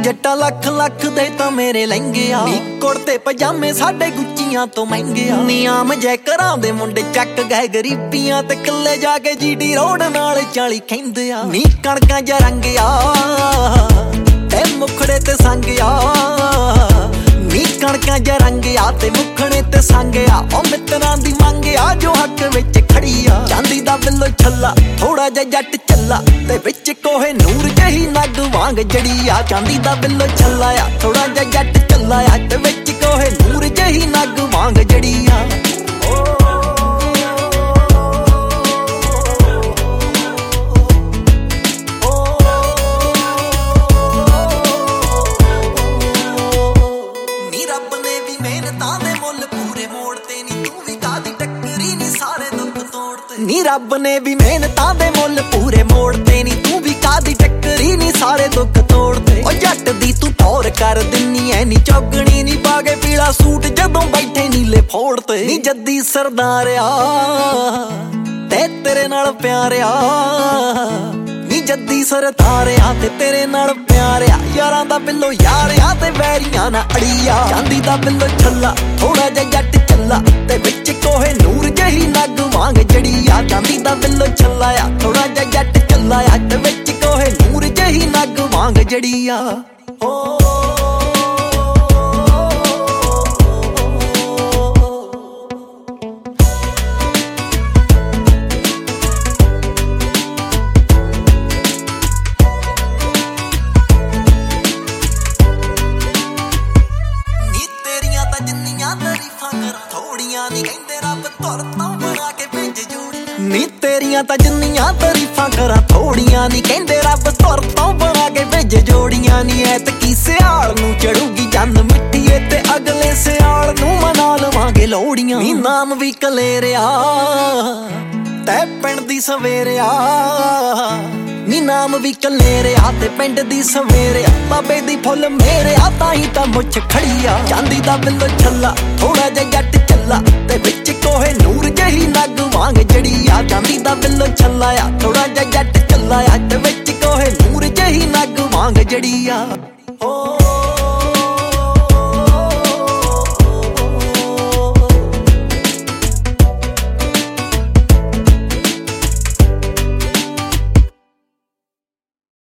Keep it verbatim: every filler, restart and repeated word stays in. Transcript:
ਜੱਟਾ ਲੱਖ ਲੱਖ ਦੇ ਤਾਂ ਮੇਰੇ ਲਹਿੰਗੇ ਆ ਨੀ ਕੁੜਤੇ ਪਜਾਮੇ ਸਾਡੇ ਗੁੱਚੀਆਂ ਤੋਂ ਮਹਿੰਗੇ ਆ ਨੀ ਆਮ ਜੈ ਘਰਾਂ ਦੇ ਮੁੰਡੇ ਚੱਕ ਗਏ ਗਰੀਬੀਆਂ ਤੇ ਕਿੱਲੇ ਜਾ ਕੇ ਜੀਟੀ ਰੋਡ ਨਾਲ ਚਾਲੀ ਕਹਿੰਦੇ ਆ ਨੀ ਕਣਕਾਂ ਜਾਂ ਰੰਗ ਆ ਤੇ ਮੁਖੜੇ ਤੇ ਸੰਗ ਆ ਨੀ ਕਣਕਾਂ ਜਾਂ ਰੰਗ ਆ ਤੇ ਮੁਖੜੇ ਤੇ ਸੰਗ ਆ ਉਹ ਮਿੱਤਰਾਂ ਦੀ ਮੰਗ ਆ ਜੋ ਹੱਕ ਵਿੱਚ ਖੜੀ ਆ ਚਾਂਦੀ ਦਾ ਬਿੱਲੋ ਛੱਲਾ ਥੋੜਾ ਜਿਹਾ ਜੱਟ ਚੱਲਾ ਤੇ ਵਿੱਚ ਕੋਹੇ ਨੂਰ ਜਹੀ ਨੱਗ ਵਾਂਗ ਜੜੀ ਆ ਚਾਂਦੀ ਦਾ ਬਿੱਲੋ ਛੱਲਾ ਆ ਥੋੜਾ ਜਿਹਾ ਜੱਟ ਚੱਲਾ ਆ ਤੇ ਵਿੱਚ ਕੋਹੇ ਨੂਰ ਜਹੀ ਨੱਗ ਵਾਂਗ ਜੜੀ ਆ ਨੀ ਰੱਬ ਨੇ ਵੀ ਮਿਹਨਤਾਂ ਦੇ ਮੁੱਲ ਪੂਰੇ ਮੋੜਦੇ ਨੀ ਤੂੰ ਵੀ ਕਾਦੀ ਟੱਕਰੀ ਨੀ ਸਾਰੇ ਦੁੱਖ ਤੋੜਦੇ ਓ ਜੱਟ ਦੀ ਤੂੰ ਟੌਰ ਕਰ ਦਿੰਨੀ ਐ ਨੀ ਚੌਗਣੀ ਨੀ ਪਾ ਕੇ ਪੀਲਾ ਸੂਟ ਜਦੋਂ ਬੈਠੇ ਨੀਲੇ ਫੋੜ ਤੇ ਨੀ ਜੱਦੀ ਸਰਦਾਰ ਆ ਤੇ ਤੇਰੇ ਨਾਲ ਪਿਆਰ ਆ ਨੀ ਜੱਦੀ ਸਰਦਾਰ ਆ ਤੇ ਤੇਰੇ ਨਾਲ ਪਿਆਰ ਆ ਯਾਰਾਂ ਦਾ ਬਿੱਲੋ ਯਾਰ ਆ ਤੇ ਵੈਰੀਆਂ ਨਾ ਅੜੀ ਆ ਚਾਂਦੀ ਦਾ ਬਿੱਲੋ ਛੱਲਾ ਥੋੜਾ ਜਿਹਾ ਜੱਟ ਚੱਲਾ ਤੇ ਵਿੱਚ ਕੋਹੇ ਨੂਰ ਜਹੀ ਨੱਗ ਵਾਂਗ ਜੜੀ ਆ ਚਾਂਦੀ ਦਾ ਬਿੱਲੋ ਛੱਲਾ ਆ ਥੋੜਾ ਜਿਹਾ ਜੱਟ ਚੱਲਾ ਆ ਤੇ ਵਿੱਚ ਕੋਹੇ ਨੂਰ ਜਹੀ ਨੱਗ ਵਾਂਗ ਜੜੀ ਆ ਓ ਨੀ ਤੇਰੀਆਂ ਤਾਂ ਜਿੰਨੀਆਂ ਤਾਰੀਫਾਂ ਕਰਾਂ ਥੋੜੀਆਂ ਨੀ ਕਹਿੰਦੇ ਰੱਬ ਤੁਰ ਤੋਂ ਬਣਾ ਕੇ ਭੇਜ ਜੋੜੀਆਂ ਨੀ ਐਤਕੀ ਸਿਆਲ ਨੂੰ ਚੜੂਗੀ ਜੰਨ ਮਿੱਟੀਏ ਤੇ ਅਗਲੇ ਸਿਆਲ ਨੂੰ ਮਨਾ ਲਵਾਂਗੇ ਲੋੜੀਆਂ ਨੀ ਨਾਮ ਵੀ ਕਲੇਰਿਆ ਤੈ ਪਿੰਡ ਦੀ ਸਵੇਰਿਆ ਨੀ ਨਾਮ ਵੀ ਕਲੇਰਿਆ ਤੇ ਪਿੰਡ ਦੀ ਸਵੇਰਿਆ ਬਾਬੇ ਦੀ ਫੁੱਲ ਮੇਰਿਆ ਤਾਂ ਹੀ ਤਾਂ ਮੁੱਛ ਖੜੀ ਆ ਚਾਂਦੀ ਦਾ ਬਿੱਲੋ ਛੱਲਾ ਥੋੜਾ ਜਿਹਾ ਜੱਟ ਚੱਲਾ ਤੇ ਵਿੱਚ ਕੋਹੇ ਨੂਰ ਜਹੀ ਨੱਗ ਵਾਂਗ ਜੜੀ ਆ ਚਾਂਦੀ ਦਾ ਬਿੱਲੋ ਛੱਲਾ ਆ ਥੋੜਾ ਜਿਹਾ ਜੱਟ ਚੱਲਾ ਆ ਤੇ ਵਿੱਚ ਕੋਹੇ ਨੂਰ ਜਹੀ ਨੱਗ ਵਾਂਗ ਜੜੀ ਆ ਓ